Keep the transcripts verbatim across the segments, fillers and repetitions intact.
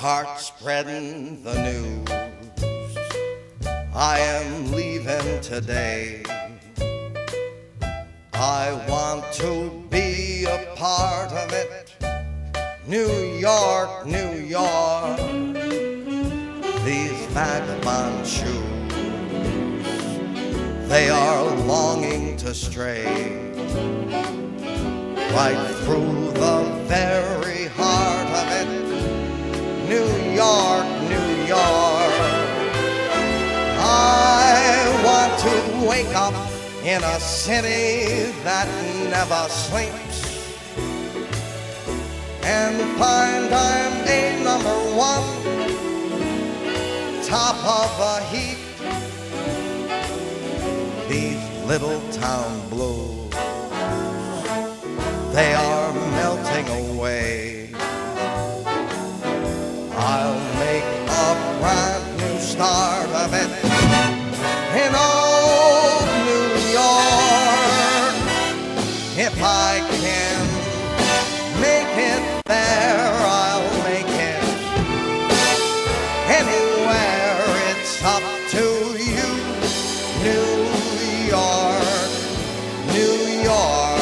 start spreading the news. I am leaving today. I want to be a part of it. New York, New York, these vagabond shoes, they are longing to stray right through the very heart of it. New York, New York, I want to wake up in a city that never sleeps and find I'm a number one, top of a heap. These little town blues, they are melting away. I'll make a brand new start of it in old New York. If I can make it there, I'll make it anywhere. It's up to you. New York, New York.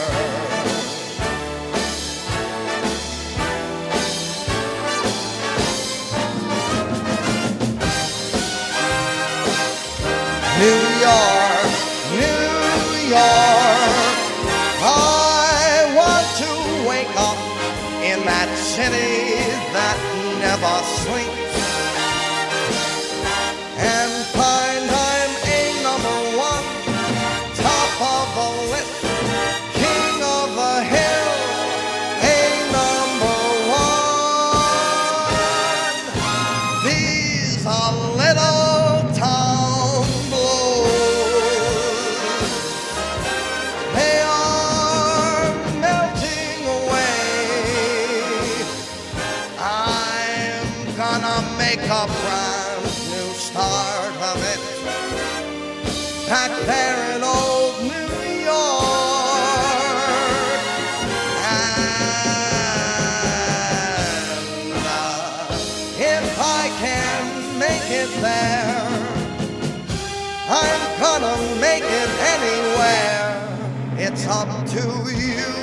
New York, New York, I want to wake up in that city that never sleeps and find I'm a number one, top of the list, king of the hill, a number one. These are little town blues, they are melting away. I'm gonna make a brand new start of it back there in old New York. And uh, if I can make it there, I'm gonna make it anywhere. It's up to you.